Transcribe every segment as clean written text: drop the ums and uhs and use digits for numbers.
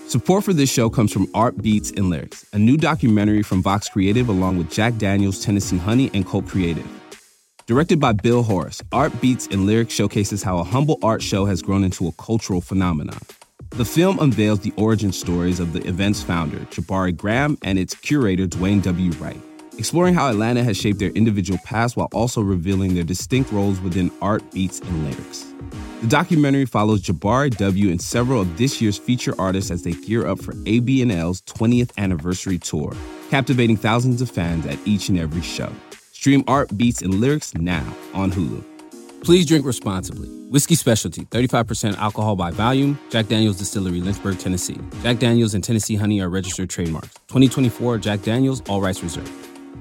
Support for this show comes from Art Beats and Lyrics, a new documentary from Vox Creative along with Jack Daniels, Tennessee Honey, and Cult Creative. Directed by Bill Horace, Art Beats and Lyrics showcases how a humble art show has grown into a cultural phenomenon. The film unveils the origin stories of the event's founder, Jabari Graham, and its curator, Dwayne W. Wright, exploring how Atlanta has shaped their individual paths while also revealing their distinct roles within Art Beats and Lyrics. The documentary follows Jabari W. and several of this year's feature artists as they gear up for ABNL's 20th anniversary tour, captivating thousands of fans at each and every show. Stream Art Beats and Lyrics now on Hulu. Please drink responsibly. Whiskey Specialty, 35% alcohol by volume. Jack Daniel's Distillery, Lynchburg, Tennessee. Jack Daniel's and Tennessee Honey are registered trademarks. 2024 Jack Daniel's, all rights reserved.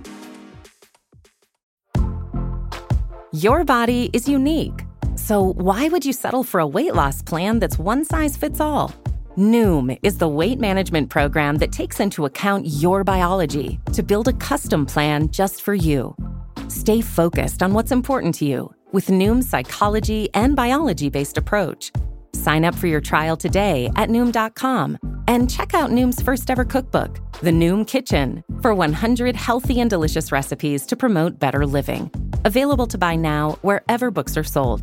Your body is unique. So why would you settle for a weight loss plan that's one size fits all? Noom is the weight management program that takes into account your biology to build a custom plan just for you. Stay focused on what's important to you with Noom's psychology and biology-based approach. Sign up for your trial today at Noom.com and check out Noom's first ever cookbook, The Noom Kitchen, for 100 healthy and delicious recipes to promote better living. Available to buy now wherever books are sold.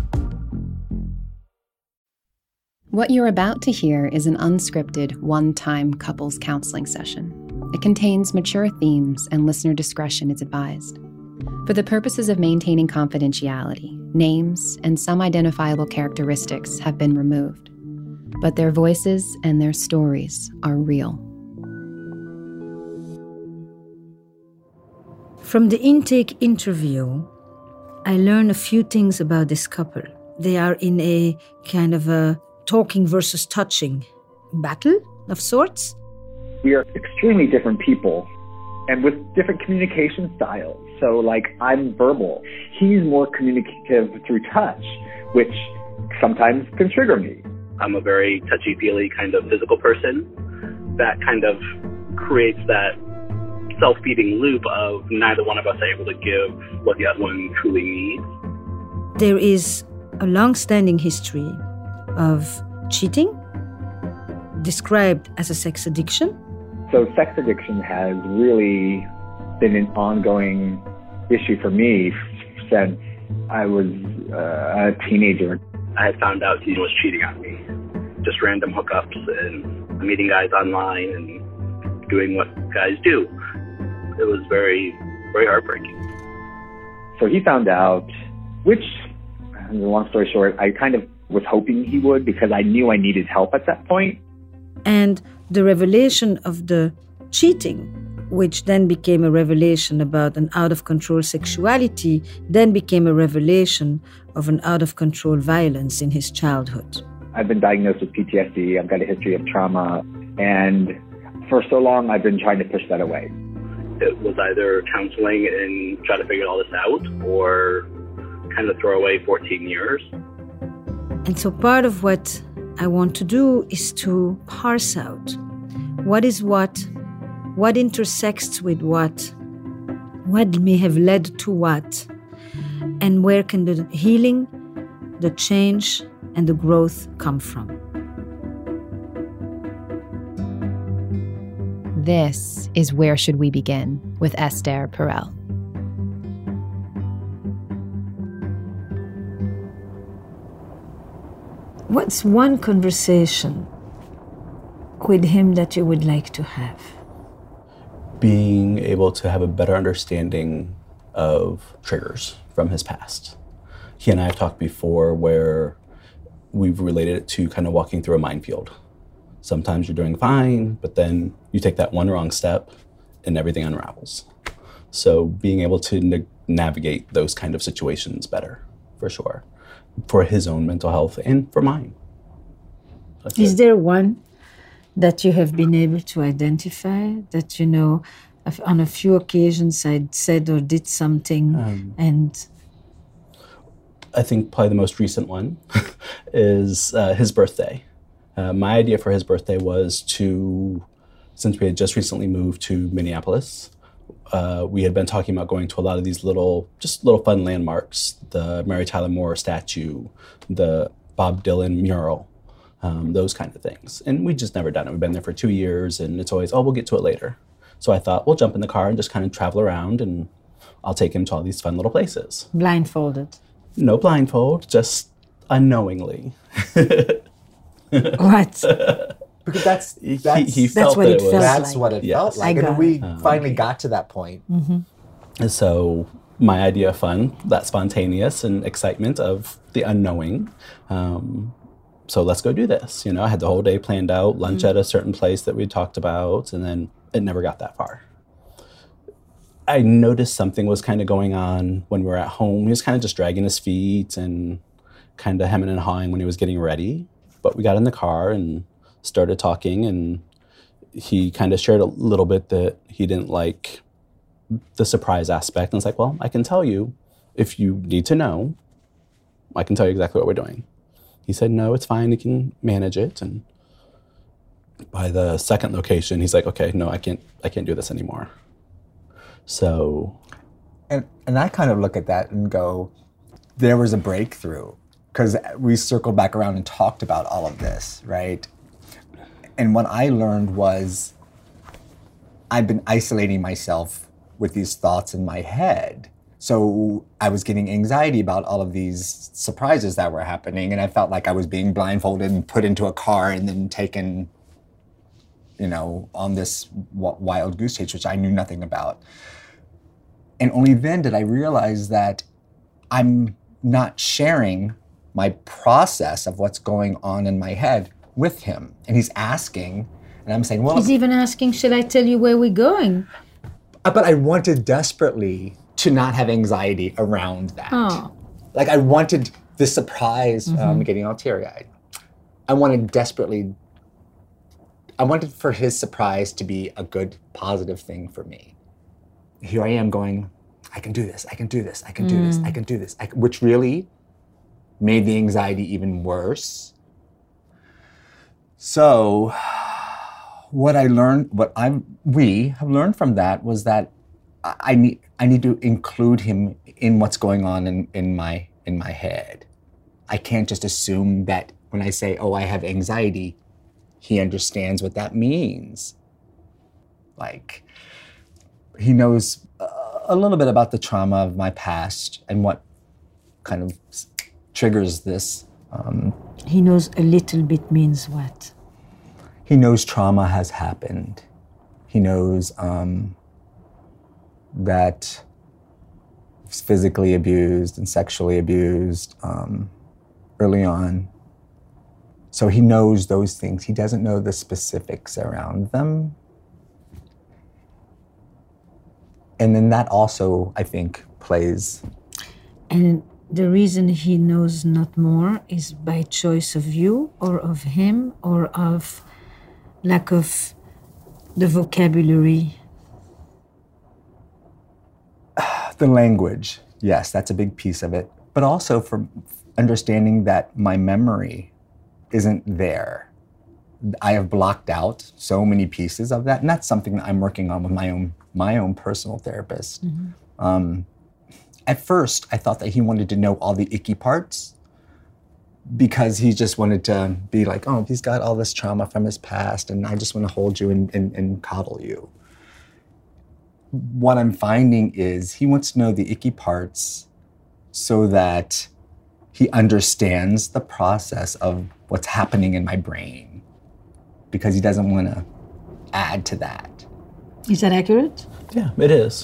What you're about to hear is an unscripted, one-time couples counseling session. It contains mature themes and listener discretion is advised. For the purposes of maintaining confidentiality, names and some identifiable characteristics have been removed, but their voices and their stories are real. From the intake interview, I learned a few things about this couple. They are in a kind of a talking versus touching battle of sorts. We are extremely different people and with different communication styles. So I'm verbal. He's more communicative through touch, which sometimes can trigger me. I'm a very touchy-feely kind of physical person. That kind of creates that self-feeding loop of neither one of us are able to give what the other one truly needs. There is a long-standing history of cheating, described as a sex addiction. So sex addiction has really been an ongoing issue for me since I was a teenager. I had found out he was cheating on me. Just random hookups and meeting guys online and doing what guys do. It was very, very heartbreaking. So he found out, which, long story short, I kind of was hoping he would because I knew I needed help at that point. And the revelation of the cheating, which then became a revelation about an out-of-control sexuality, then became a revelation of an out-of-control violence in his childhood. I've been diagnosed with PTSD. I've got a history of trauma. And for so long, I've been trying to push that away. It was either counseling and try to figure all this out or kind of throw away 14 years. And so part of what I want to do is to parse out what is what intersects with what may have led to what, and where can the healing, the change, and the growth come from. This is Where Should We Begin with Esther Perel. What's one conversation with him that you would like to have? Being able to have a better understanding of triggers from his past. He and I have talked before where we've related it to kind of walking through a minefield. Sometimes you're doing fine, but then you take that one wrong step and everything unravels. So being able to navigate those kind of situations better, for sure, for his own mental health and for mine. Is there one that you have been able to identify that, you know, on a few occasions I said or did something and... I think probably the most recent one is his birthday. My idea for his birthday was to, since we had just recently moved to Minneapolis, we had been talking about going to a lot of these little fun landmarks, the Mary Tyler Moore statue, the Bob Dylan mural, those kind of things. And we just never done it. We've been there for 2 years, and it's always, we'll get to it later. So I thought, we'll jump in the car and just kind of travel around, and I'll take him to all these fun little places. Blindfolded. No blindfold, just unknowingly. What? Because that's he felt what it was. felt that's like. what it felt like. I And got we finally got to that point. And so my idea of fun, that spontaneous and excitement of the unknowing. So let's go do this. I had the whole day planned out, lunch at a certain place that we talked about, and then it never got that far. I noticed something was kind of going on when we were at home. He was kind of just dragging his feet and kind of hemming and hawing when he was getting ready. But we got in the car and started talking, and he kind of shared a little bit that he didn't like the surprise aspect. And it's like, well, I can tell you if you need to know, I can tell you exactly what we're doing. He said, no, it's fine. You can manage it. And by the second location, he's like, okay, no, I can't do this anymore. So. And I kind of look at that and go, there was a breakthrough, because we circled back around and talked about all of this, right? And what I learned was I've been isolating myself with these thoughts in my head. So I was getting anxiety about all of these surprises that were happening, and I felt like I was being blindfolded and put into a car and then taken, on this wild goose chase, which I knew nothing about. And only then did I realize that I'm not sharing my process of what's going on in my head with him. And he's asking, and I'm saying, well... He's even asking, should I tell you where we're going? But I wanted desperately to not have anxiety around that. Oh. Like, I wanted the surprise, I'm getting all teary-eyed. I wanted for his surprise to be a good, positive thing for me. Here I am going, I can do this, I can do this, I can do this, I can do this, which really made the anxiety even worse. So we have learned from that was that I need to include him in what's going on in my head. I can't just assume that when I say, oh, I have anxiety, he understands what that means. Like, he knows a little bit about the trauma of my past and what kind of triggers this. He knows a little bit means what? He knows trauma has happened. He knows that he's physically abused and sexually abused early on. So he knows those things. He doesn't know the specifics around them. And then that also, I think, plays. And the reason he knows not more is by choice of you or of him or of lack of the vocabulary. The language, yes, that's a big piece of it. But also for understanding that my memory isn't there. I have blocked out so many pieces of that, and that's something that I'm working on with my own personal therapist. At first, I thought that he wanted to know all the icky parts because he just wanted to be like, oh, he's got all this trauma from his past, and I just want to hold you and coddle you. What I'm finding is he wants to know the icky parts so that he understands the process of what's happening in my brain, because he doesn't want to add to that. Is that accurate? Yeah, it is.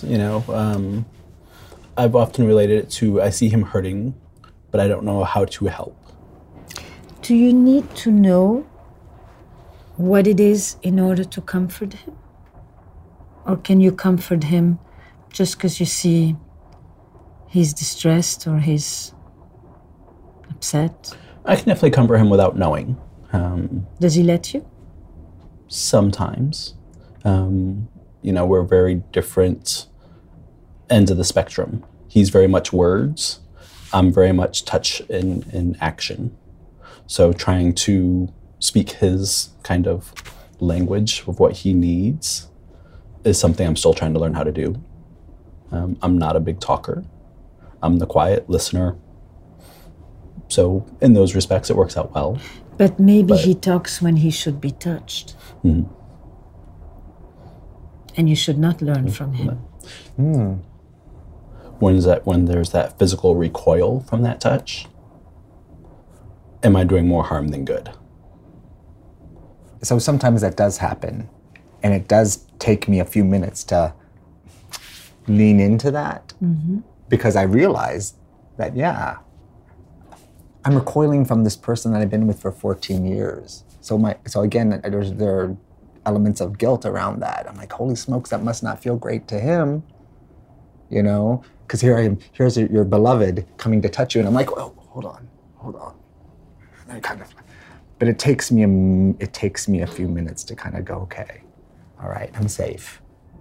I've often related it to, I see him hurting, but I don't know how to help. Do you need to know what it is in order to comfort him? Or can you comfort him just because you see he's distressed or he's upset? I can definitely comfort him without knowing. Does he let you? Sometimes. We're very different ends of the spectrum. He's very much words. I'm very much touch and action. So trying to speak his kind of language of what he needs is something I'm still trying to learn how to do. I'm not a big talker. I'm the quiet listener. So in those respects, it works out well. But maybe he talks when he should be touched. Mm-hmm. And you should not learn from him. Mm. When there's that physical recoil from that touch? Am I doing more harm than good? So sometimes that does happen. And it does take me a few minutes to lean into that. Mm-hmm. Because I realize that, yeah, I'm recoiling from this person that I've been with for 14 years. So again, there are elements of guilt around that. I'm like, holy smokes, that must not feel great to him, you know? Because here I am, here's your beloved coming to touch you, and I'm like, oh, hold on. And but it takes me a few minutes to kind of go, okay, all right, I'm safe.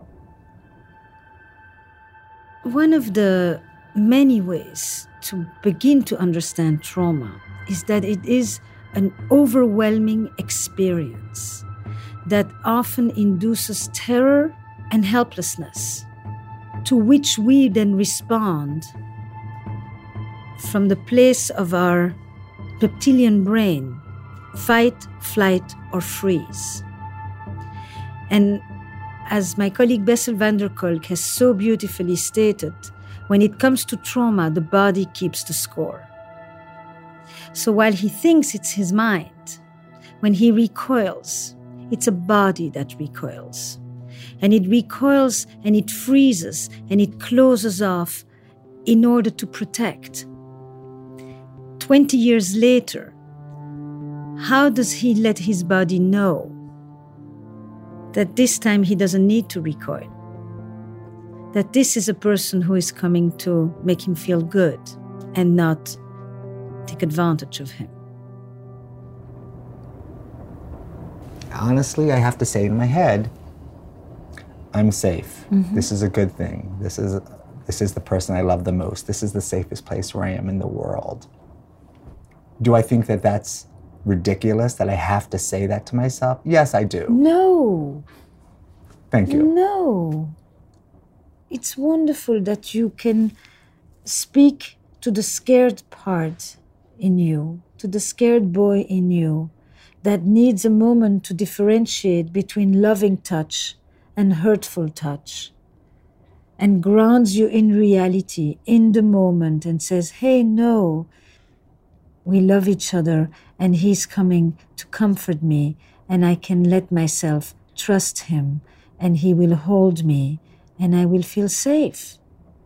One of the many ways to begin to understand trauma is that it is an overwhelming experience that often induces terror and helplessness, to which we then respond from the place of our reptilian brain, fight, flight, or freeze. And as my colleague Bessel van der Kolk has so beautifully stated, when it comes to trauma, the body keeps the score. So while he thinks it's his mind, when he recoils, it's a body that recoils. And it recoils and it freezes and it closes off in order to protect. 20 years later, how does he let his body know that this time he doesn't need to recoil? That this is a person who is coming to make him feel good and not take advantage of him? Honestly, I have to say in my head, I'm safe. Mm-hmm. This is a good thing. This is the person I love the most. This is the safest place where I am in the world. Do I think that that's ridiculous, that I have to say that to myself? Yes, I do. No. Thank you. No. It's wonderful that you can speak to the scared part in you, to the scared boy in you, that needs a moment to differentiate between loving touch and hurtful touch, and grounds you in reality, in the moment, and says, hey, no, we love each other, and he's coming to comfort me, and I can let myself trust him, and he will hold me, and I will feel safe.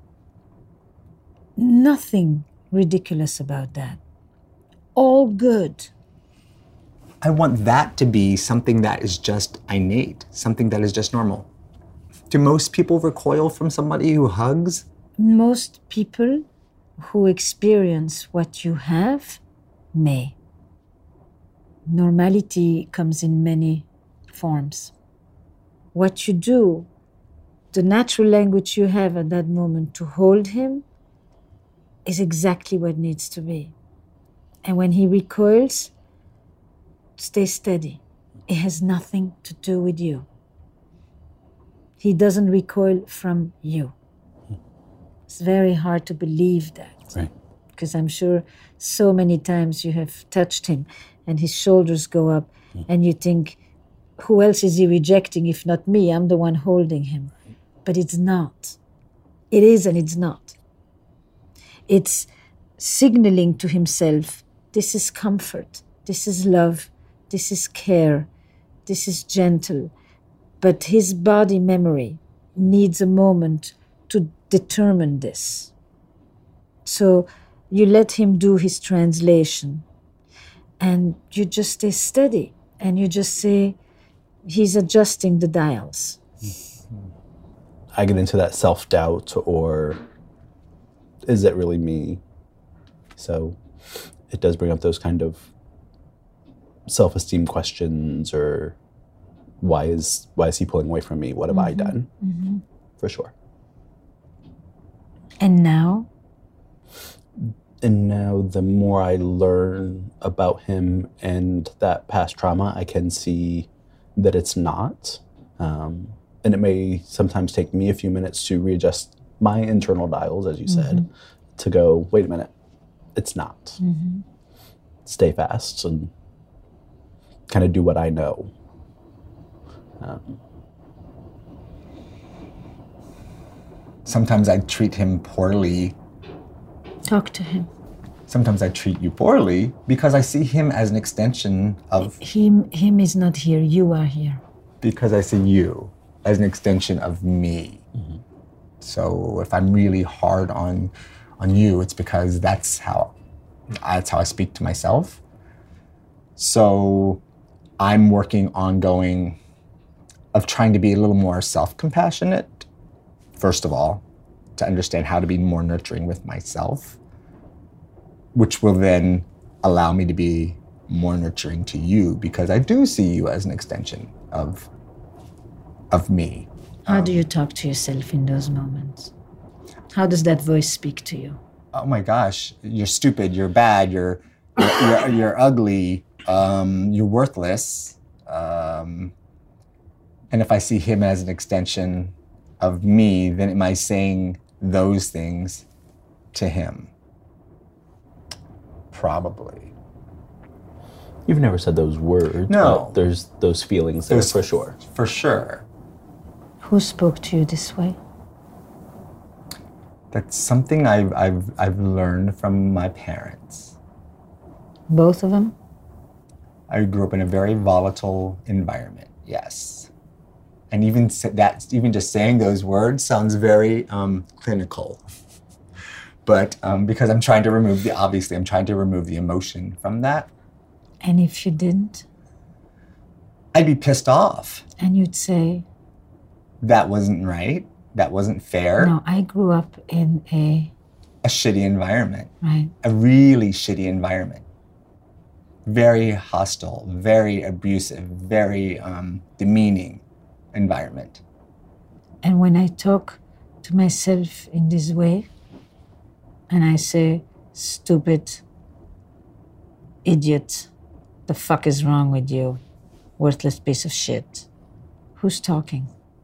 Nothing ridiculous about that. All good. I want that to be something that is just innate, something that is just normal. Do most people recoil from somebody who hugs? Most people who experience what you have may. Normality comes in many forms. What you do, the natural language you have at that moment to hold him, is exactly what needs to be. And when he recoils, stay steady. It has nothing to do with you. He doesn't recoil from you. It's very hard to believe that. Right. Because I'm sure so many times you have touched him and his shoulders go up and you think, who else is he rejecting if not me? I'm the one holding him. But it's not. It is and it's not. It's signaling to himself, this is comfort, this is love, this is care, this is gentle. But his body memory needs a moment to determine this. So you let him do his translation and you just stay steady and you just say, he's adjusting the dials. I get into that self-doubt, or is it really me? So it does bring up those kind of self-esteem questions, or why is he pulling away from me? What have I done? Mm-hmm. For sure. And now? And now the more I learn about him and that past trauma, I can see that it's not. And it may sometimes take me a few minutes to readjust my internal dials, as you said, to go, wait a minute, it's not. Mm-hmm. Stay fast and kind of do what I know. Sometimes I treat him poorly. Talk to him. Sometimes I treat you poorly because I see him as an extension of... Him is not here. You are here. Because I see you as an extension of me. Mm-hmm. So if I'm really hard on you, it's because that's how I speak to myself. So I'm working ongoing of trying to be a little more self-compassionate, first of all, to understand how to be more nurturing with myself, which will then allow me to be more nurturing to you because I do see you as an extension of me. How do you talk to yourself in those moments? How does that voice speak to you? Oh my gosh, you're stupid, you're bad, you're ugly, you're worthless. And if I see him as an extension of me, then am I saying those things to him? Probably. You've never said those words. No. But there's those feelings there for sure. For sure. Who spoke to you this way? That's something I've learned from my parents. Both of them? I grew up in a very volatile environment, yes. And even just saying those words sounds very clinical. But because I'm trying to remove the emotion from that. And if you didn't? I'd be pissed off. And you'd say? That wasn't right. That wasn't fair. No, I grew up in a shitty environment. Right. A really shitty environment. Very hostile, very abusive, very demeaning environment. And when I talk to myself in this way, and I say, stupid, idiot, the fuck is wrong with you, worthless piece of shit, who's talking?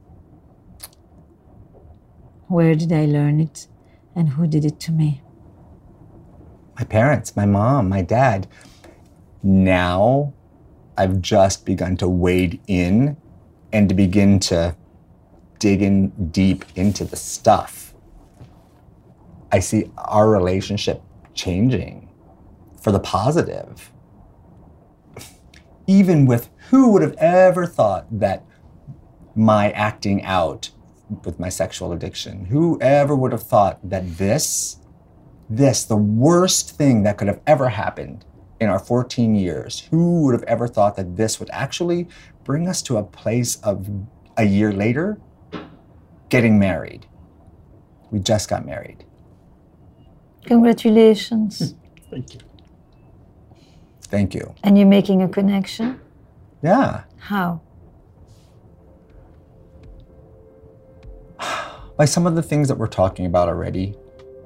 Where did I learn it, and who did it to me? My parents, my mom, my dad. Now, I've just begun to wade in and to begin to dig in deep into the stuff. I see our relationship changing for the positive. Even with who would have ever thought that my acting out with my sexual addiction, who ever would have thought that this, the worst thing that could have ever happened in our 14 years, who would have ever thought that this would actually bring us to a place of a year later, getting married. We just got married. Congratulations. Thank you. Thank you. And you're making a connection? Yeah. How? By some of the things that we're talking about already.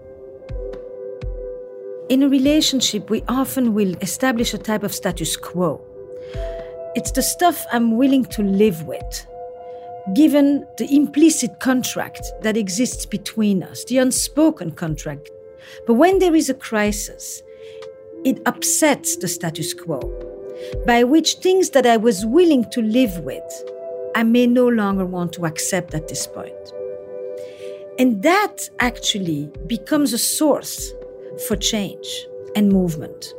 In a relationship, we often will establish a type of status quo. It's the stuff I'm willing to live with, given the implicit contract that exists between us, the unspoken contract. But when there is a crisis, it upsets the status quo, by which things that I was willing to live with, I may no longer want to accept at this point. And that actually becomes a source for change and movement.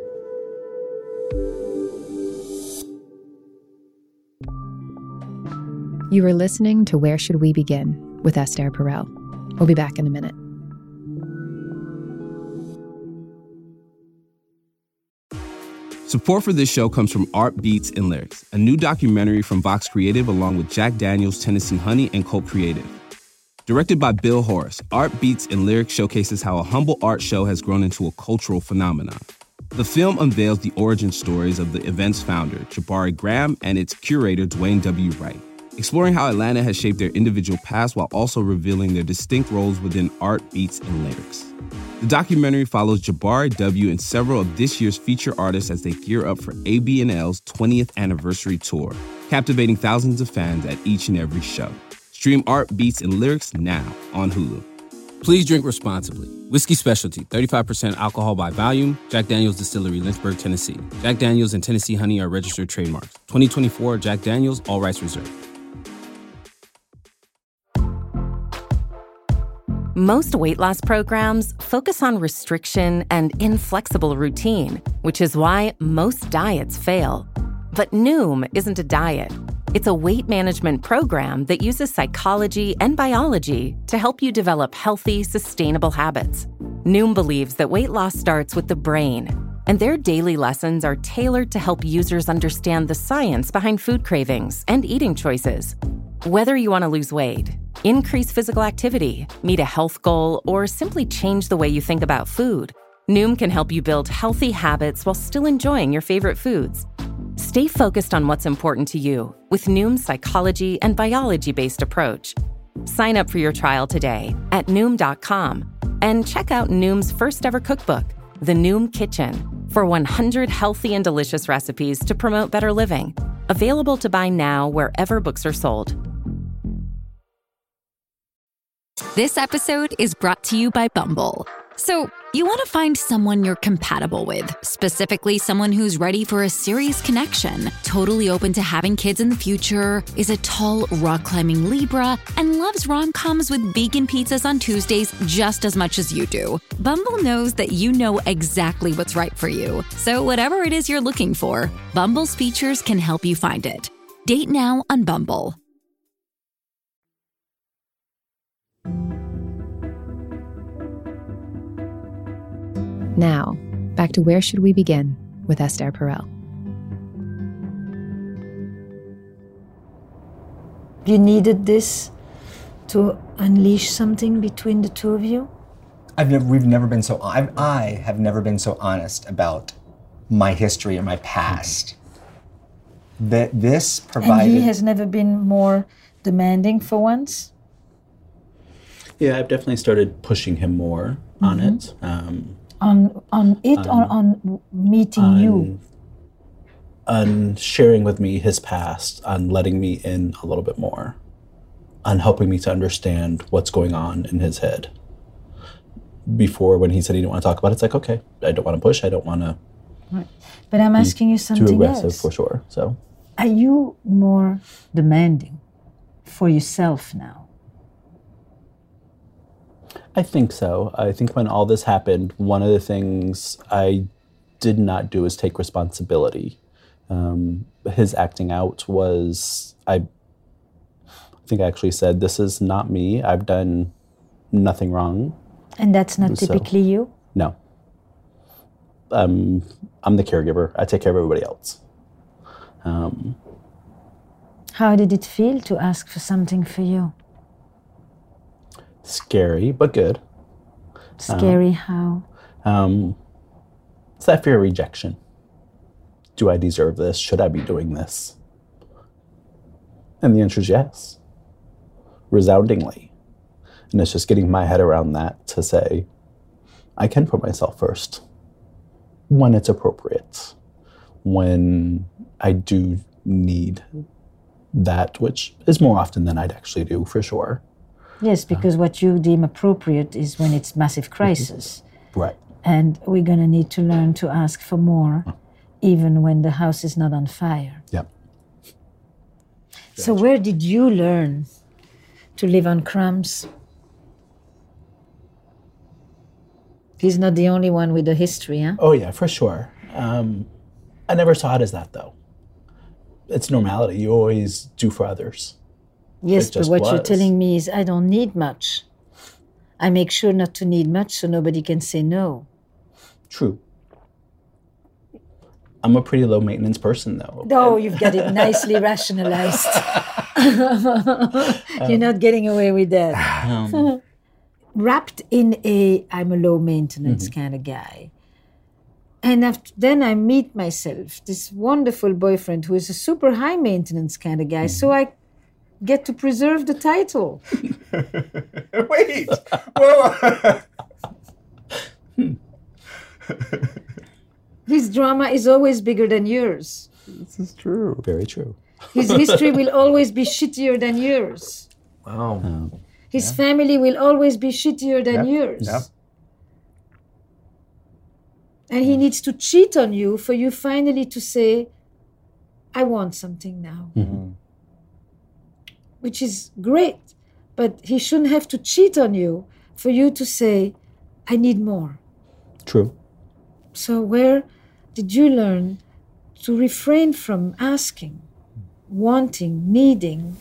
You were listening to Where Should We Begin with Esther Perel. We'll be back in a minute. Support for this show comes from Art Beats and Lyrics, a new documentary from Vox Creative along with Jack Daniels, Tennessee Honey, and Colt Creative. Directed by Bill Horace, Art Beats and Lyrics showcases how a humble art show has grown into a cultural phenomenon. The film unveils the origin stories of the event's founder, Jabari Graham, and its curator, Dwayne W. Wright, exploring how Atlanta has shaped their individual past while also revealing their distinct roles within art, beats, and lyrics. The documentary follows Jabari W. and several of this year's feature artists as they gear up for ABNL's 20th anniversary tour, captivating thousands of fans at each and every show. Stream Art, Beats, and Lyrics now on Hulu. Please drink responsibly. Whiskey Specialty, 35% alcohol by volume. Jack Daniel's Distillery, Lynchburg, Tennessee. Jack Daniel's and Tennessee Honey are registered trademarks. 2024 Jack Daniel's, all rights reserved. Most weight loss programs focus on restriction and inflexible routine, which is why most diets fail. But Noom isn't a diet. It's a weight management program that uses psychology and biology to help you develop healthy, sustainable habits. Noom believes that weight loss starts with the brain, and their daily lessons are tailored to help users understand the science behind food cravings and eating choices. Whether you want to lose weight, increase physical activity, meet a health goal, or simply change the way you think about food, Noom can help you build healthy habits while still enjoying your favorite foods. Stay focused on what's important to you with Noom's psychology and biology-based approach. Sign up for your trial today at Noom.com and check out Noom's first ever cookbook, The Noom Kitchen, for 100 healthy and delicious recipes to promote better living. Available to buy now wherever books are sold. This episode is brought to you by Bumble. So, you want to find someone you're compatible with, specifically someone who's ready for a serious connection, totally open to having kids in the future, is a tall, rock-climbing Libra, and loves rom-coms with vegan pizzas on Tuesdays just as much as you do. Bumble knows that you know exactly what's right for you. So whatever it is you're looking for, Bumble's features can help you find it. Date now on Bumble. Now, back to Where Should We Begin with Esther Perel. You needed this to unleash something between the two of you? I have never been so honest about my history and my past. That this provided. And he has never been more demanding for once? Yeah, I've definitely started pushing him more on it. On meeting you? On sharing with me his past, on letting me in a little bit more, on helping me to understand what's going on in his head. Before, when he said he didn't want to talk about it, it's like, okay, I don't want to push, I don't want to. Right. But I'm asking you something too aggressive else. For sure. So, are you more demanding for yourself now? I think so. I think when all this happened, one of the things I did not do is take responsibility. His acting out was, I think I actually said, this is not me. I've done nothing wrong. And that's not typically you? No. I'm the caregiver. I take care of everybody else. How did it feel to ask for something for you? Scary, but good. Scary how? It's that fear of rejection. Do I deserve this? Should I be doing this? And the answer is yes. Resoundingly. And it's just getting my head around that to say, I can put myself first when it's appropriate. When I do need that, which is more often than I'd actually do, for sure. Yes, because what you deem appropriate is when it's massive crisis. Right. And we're going to need to learn to ask for more, even when the house is not on fire. Yep. So where did you learn to live on crumbs? He's not the only one with a history, huh? Oh, yeah, for sure. I never saw it as that, though. It's normality. You always do for others. Yes, but what you're telling me is I don't need much. I make sure not to need much so nobody can say no. True. I'm a pretty low-maintenance person, though. Oh, you've got it nicely rationalized. You're not getting away with that. Wrapped in I'm a low-maintenance kind of guy. And then I meet myself, this wonderful boyfriend who is a super high-maintenance kind of guy. So I get to preserve the title. Wait! Whoa. His drama is always bigger than yours. This is true. Very true. His history will always be shittier than yours. Wow. His family will always be shittier than yours. Yep. And he needs to cheat on you for you finally to say, I want something now. Which is great. But he shouldn't have to cheat on you for you to say, I need more. True. So where did you learn to refrain from asking, wanting, needing?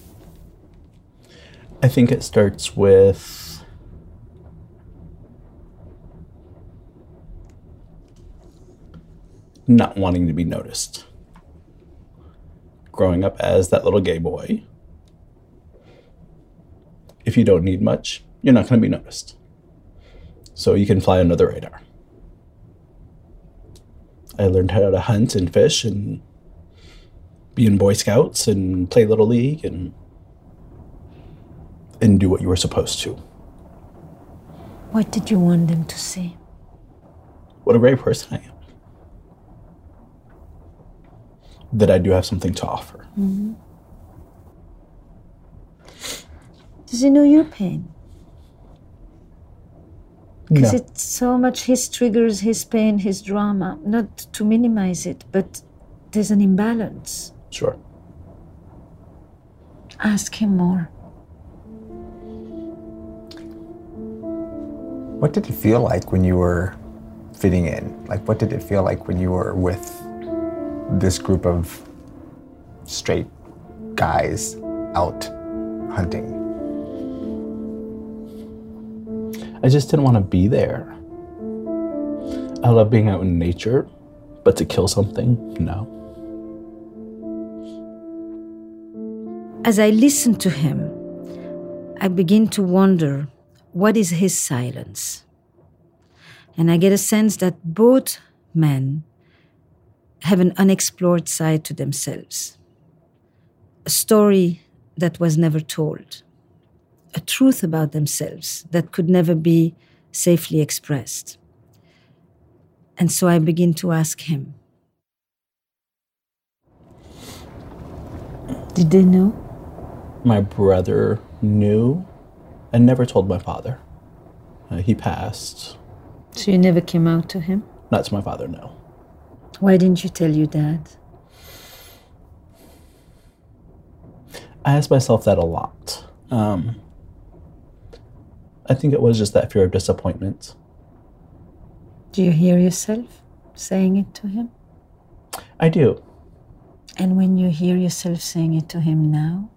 I think it starts with not wanting to be noticed. Growing up as that little gay boy, if you don't need much, you're not going to be noticed. So you can fly under the radar. I learned how to hunt and fish and be in Boy Scouts and play Little League and do what you were supposed to. What did you want them to see? What a great person I am. That I do have something to offer. Mm-hmm. Does he know your pain? Because it's so much his triggers, his pain, his drama. Not to minimize it, but there's an imbalance. Sure. Ask him more. What did it feel like when you were fitting in? Like, what did it feel like when you were with this group of straight guys out hunting? I just didn't want to be there. I love being out in nature, but to kill something, no. As I listen to him, I begin to wonder, what is his silence? And I get a sense that both men have an unexplored side to themselves. A story that was never told. A truth about themselves that could never be safely expressed. And so I begin to ask him, did they know? My brother knew and never told my father. He passed. So you never came out to him? Not to my father, no. Why didn't you tell your dad? I asked myself that a lot. I think it was just that fear of disappointment. Do you hear yourself saying it to him? I do. And when you hear yourself saying it to him now?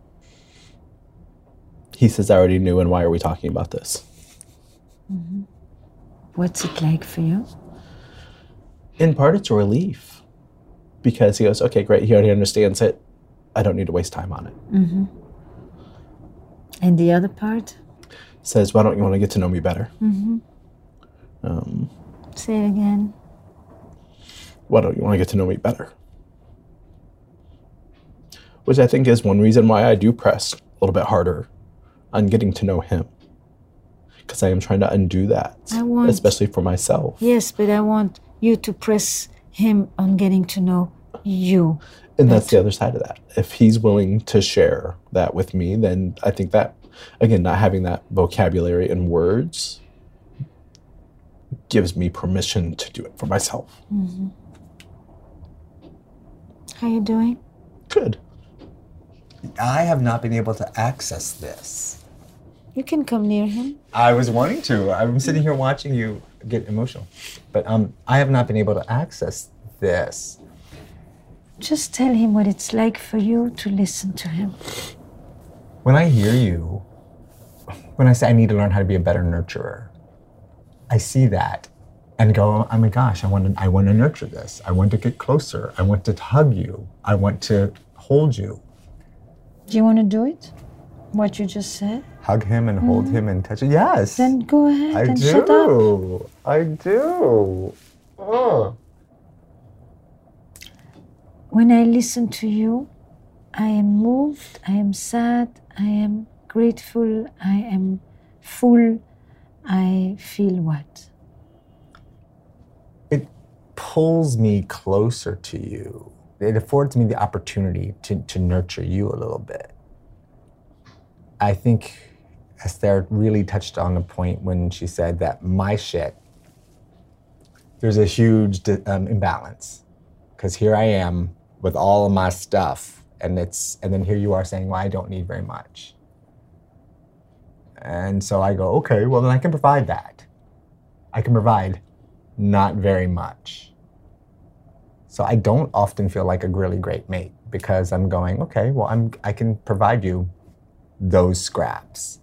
He says, I already knew, and why are we talking about this? Mm-hmm. What's it like for you? In part, it's a relief. Because he goes, okay, great, he already understands it. I don't need to waste time on it. Mm-hmm. And the other part? Says, why don't you want to get to know me better? Mm-hmm. Say it again. Why don't you want to get to know me better? Which I think is one reason why I do press a little bit harder on getting to know him. Because I am trying to undo that, especially for myself. Yes, but I want you to press him on getting to know you. And that's the other side of that. If he's willing to share that with me, then I think that, again, not having that vocabulary and words gives me permission to do it for myself. Mm-hmm. How you doing? Good. I have not been able to access this. You can come near him. I was wanting to. I'm sitting here watching you get emotional. But I have not been able to access this. Just tell him what it's like for you to listen to him. When I hear you, when I say I need to learn how to be a better nurturer, I see that and go, oh my gosh, I want to nurture this. I want to get closer. I want to hug you. I want to hold you. Do you want to do it? What you just said? Hug him and hold him and touch it. Yes. Then go ahead and shut up. I do. Oh. When I listen to you, I am moved, I am sad, I am grateful, I am full. I feel what? It pulls me closer to you. It affords me the opportunity to nurture you a little bit. I think Esther really touched on a point when she said that my shit, there's a huge imbalance. Because here I am with all of my stuff, and then here you are saying, well, I don't need very much. And so I go, okay, well then I can provide that. I can provide not very much. So I don't often feel like a really great mate because I'm going, okay, well I can provide you those scraps.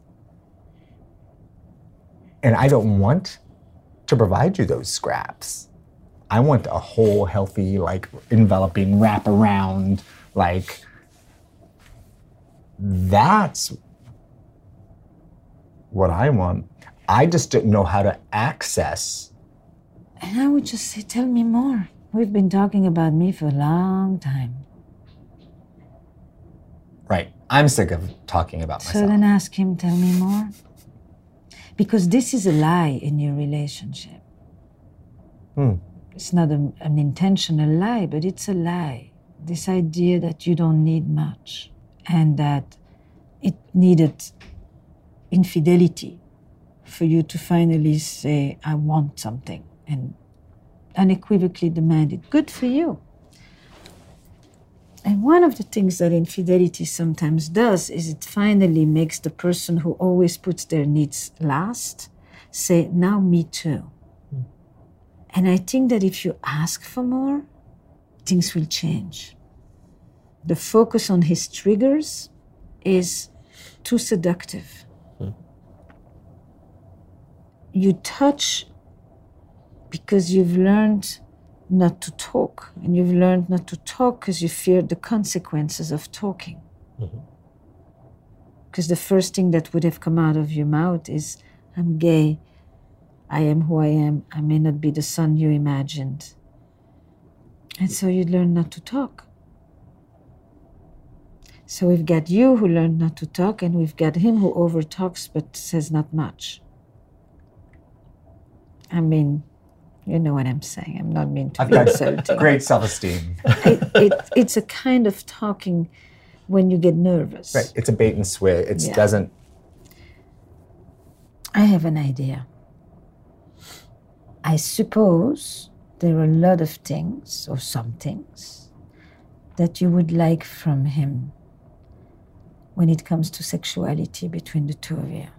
And I don't want to provide you those scraps. I want a whole, healthy, like enveloping, wraparound, like that's what I want. I just didn't know how to access. And I would just say, tell me more. We've been talking about me for a long time. Right. I'm sick of talking about myself. So then ask him, tell me more. Because this is a lie in your relationship. It's not an intentional lie, but it's a lie. This idea that you don't need much and that it needed infidelity for you to finally say, I want something, and unequivocally demand it. Good for you. And one of the things that infidelity sometimes does is it finally makes the person who always puts their needs last say, now me too. And I think that if you ask for more, things will change. The focus on his triggers is too seductive. You touch because you've learned not to talk. And you've learned not to talk because you feared the consequences of talking. Because the first thing that would have come out of your mouth is, I'm gay, I am who I am, I may not be the son you imagined. And so you learn not to talk. So we've got you who learned not to talk, and we've got him who overtalks but says not much. I mean, you know what I'm saying. I'm not mean to be insulting. Great self-esteem. It's a kind of talking when you get nervous. Right. It's a bait and switch. It doesn't. I have an idea. I suppose there are a lot of things, or some things, that you would like from him when it comes to sexuality between the two of you.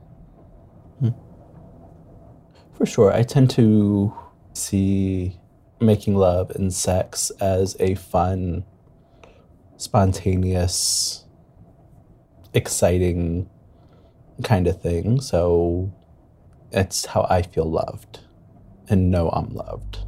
For sure. I tend to see making love and sex as a fun, spontaneous, exciting kind of thing. So it's how I feel loved and know I'm loved.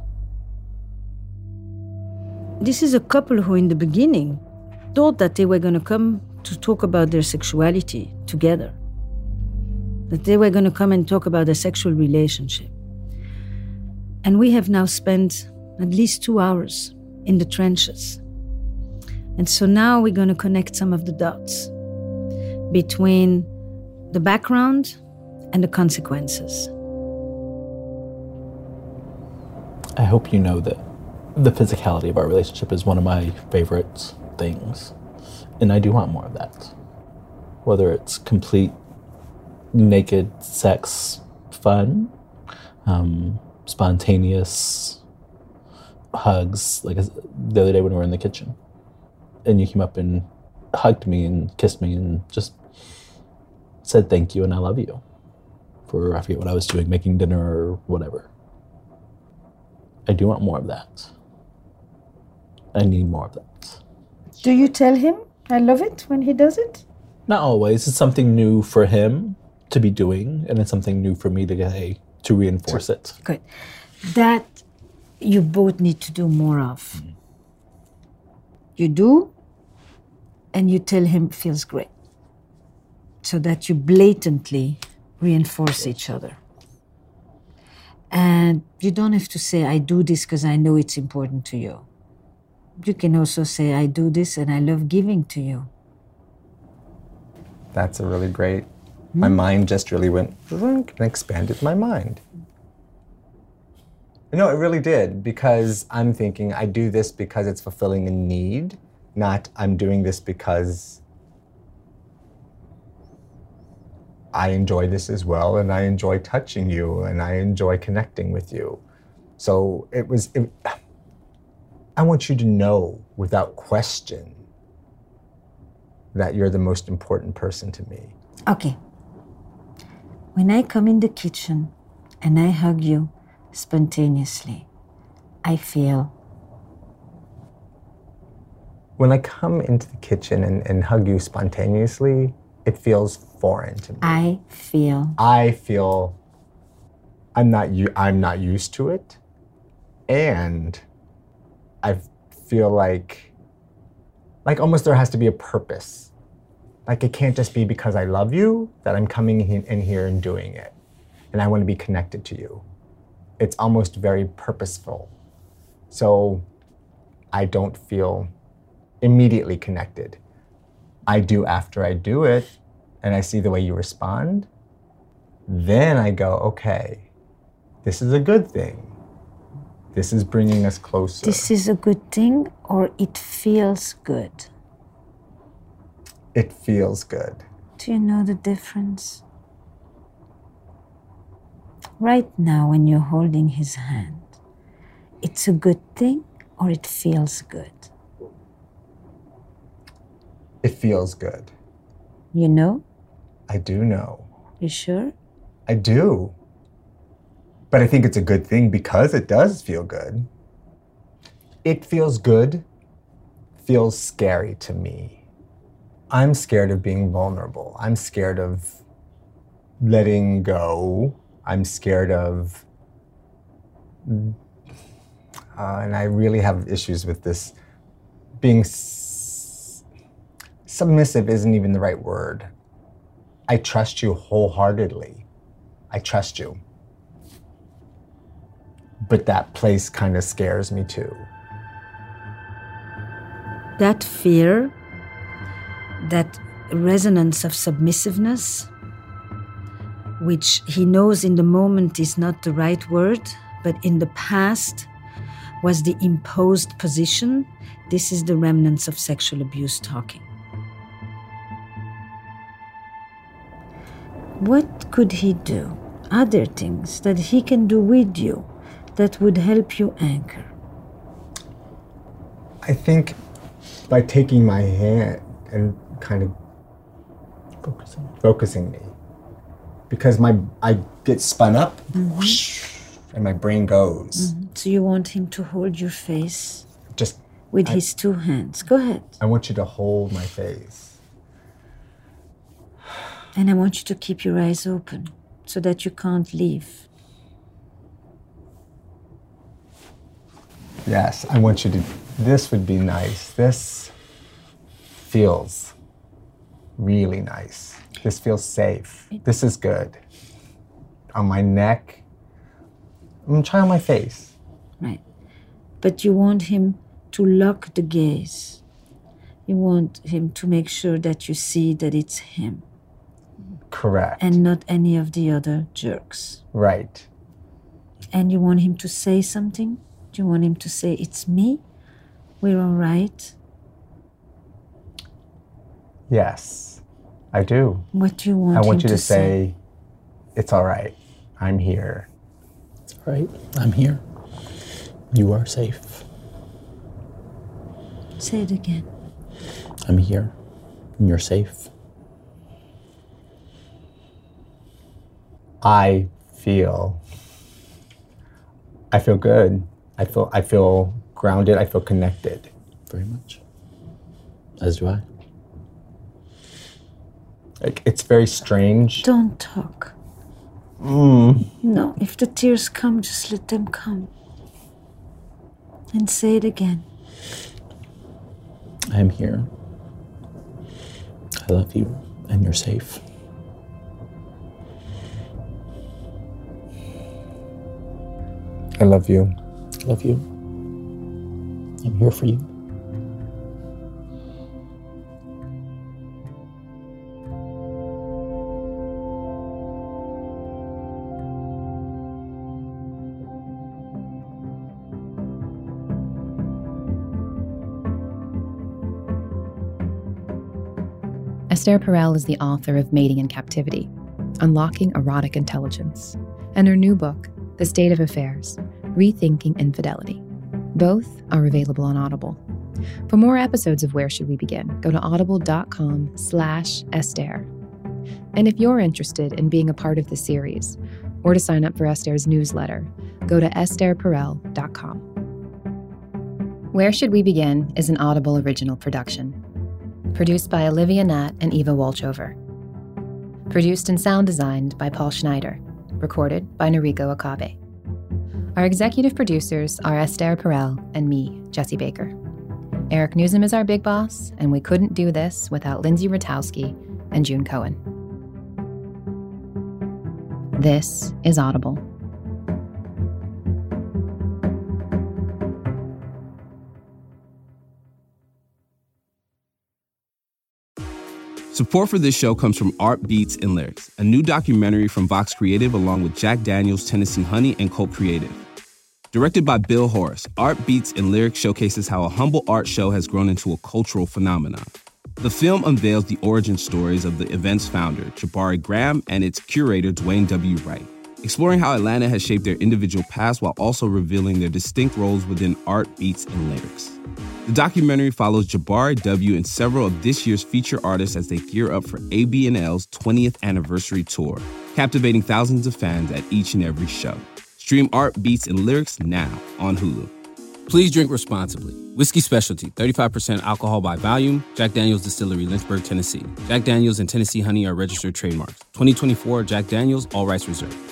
This is a couple who in the beginning thought that they were going to come to talk about their sexuality together. That they were going to come and talk about their sexual relationship. And we have now spent at least 2 hours in the trenches. And so now we're going to connect some of the dots between the background and the consequences. I hope you know that the physicality of our relationship is one of my favorite things. And I do want more of that. Whether it's complete naked sex fun, spontaneous hugs, like the other day when we were in the kitchen. And you came up and hugged me and kissed me and just said thank you and I love you for, I forget what I was doing, making dinner or whatever. I do want more of that. I need more of that. Do you tell him I love it when he does it? Not always. It's something new for him to be doing, and it's something new for me to reinforce it. Good. That you both need to do more of. You do, and you tell him it feels great. So that you blatantly reinforce each other. And you don't have to say, I do this because I know it's important to you. You can also say, I do this and I love giving to you. That's a really great... My mind just really went and expanded my mind. No, it really did, because I'm thinking I do this because it's fulfilling a need, not I'm doing this because I enjoy this as well, and I enjoy touching you, and I enjoy connecting with you. So I want you to know without question that you're the most important person to me. Okay. When I come in the kitchen and I hug you spontaneously, I feel... When I come into the kitchen and hug you spontaneously, it feels foreign to me. I feel I'm not used to it, and I feel like almost there has to be a purpose. Like it can't just be because I love you that I'm coming in here and doing it, and I want to be connected to you. It's almost very purposeful. So I don't feel immediately connected. I do after I do it, and I see the way you respond. Then I go, okay, this is a good thing. This is bringing us closer. This is a good thing, or it feels good? It feels good. Do you know the difference? Right now, when you're holding his hand, it's a good thing or it feels good? It feels good. You know? I do know. You sure? I do. But I think it's a good thing because it does feel good. It feels good, feels scary to me. I'm scared of being vulnerable. I'm scared of letting go. I'm scared of, and I really have issues with this, being submissive isn't even the right word. I trust you wholeheartedly. I trust you. But that place kind of scares me too. That fear, that resonance of submissiveness, which he knows in the moment is not the right word, but in the past was the imposed position, this is the remnants of sexual abuse talking. What could he do? Other things that he can do with you that would help you anchor? I think by taking my hand and kind of focusing me, because I get spun up, whoosh, and my brain goes. Mm-hmm. So you want him to hold your face just with his two hands. Go ahead. I want you to hold my face. And I want you to keep your eyes open so that you can't leave. Yes, I want you to, this would be nice. This feels really nice. This feels safe. This is good. On my neck. I'm gonna try on my face. Right. But you want him to lock the gaze. You want him to make sure that you see that it's him. Correct. And not any of the other jerks. Right. And you want him to say something? Do you want him to say, it's me? We're all right? Yes, I do. What do you want I want him you to say, it's all right. I'm here. It's all right. I'm here. You are safe. Say it again. I'm here. And you're safe. I feel good. I feel grounded. I feel connected. Very much. As do I. Like, it's very strange. Don't talk. No, if the tears come, just let them come. And say it again. I am here. I love you, and you're safe. I love you. I love you. I'm here for you. Esther Perel is the author of Mating in Captivity. Unlocking Erotic Intelligence, and her new book, The State of Affairs, Rethinking Infidelity. Both are available on Audible. For more episodes of Where Should We Begin, go to audible.com/Esther. And if you're interested in being a part of the series, or to sign up for Esther's newsletter, go to estherperel.com. Where Should We Begin is an Audible original production. Produced by Olivia Natt and Eva Wolchover. Produced and sound designed by Paul Schneider. Recorded by Noriko Akabe. Our executive producers are Esther Perel and me, Jesse Baker. Eric Newsom is our big boss, and we couldn't do this without Lindsay Ratowski and June Cohen. This is Audible. Support for this show comes from Art Beats and Lyrics, a new documentary from Vox Creative along with Jack Daniels, Tennessee Honey, and Colt Creative. Directed by Bill Horace, Art Beats and Lyrics showcases how a humble art show has grown into a cultural phenomenon. The film unveils the origin stories of the event's founder, Jabari Graham, and its curator, Dwayne W. Wright, exploring how Atlanta has shaped their individual paths while also revealing their distinct roles within Art Beats and Lyrics. The documentary follows Jabari W. and several of this year's feature artists as they gear up for AB&L's 20th anniversary tour, captivating thousands of fans at each and every show. Stream Art Beats and Lyrics now on Hulu. Please drink responsibly. Whiskey Specialty, 35% alcohol by volume. Jack Daniel's Distillery, Lynchburg, Tennessee. Jack Daniel's and Tennessee Honey are registered trademarks. 2024 Jack Daniel's, all rights reserved.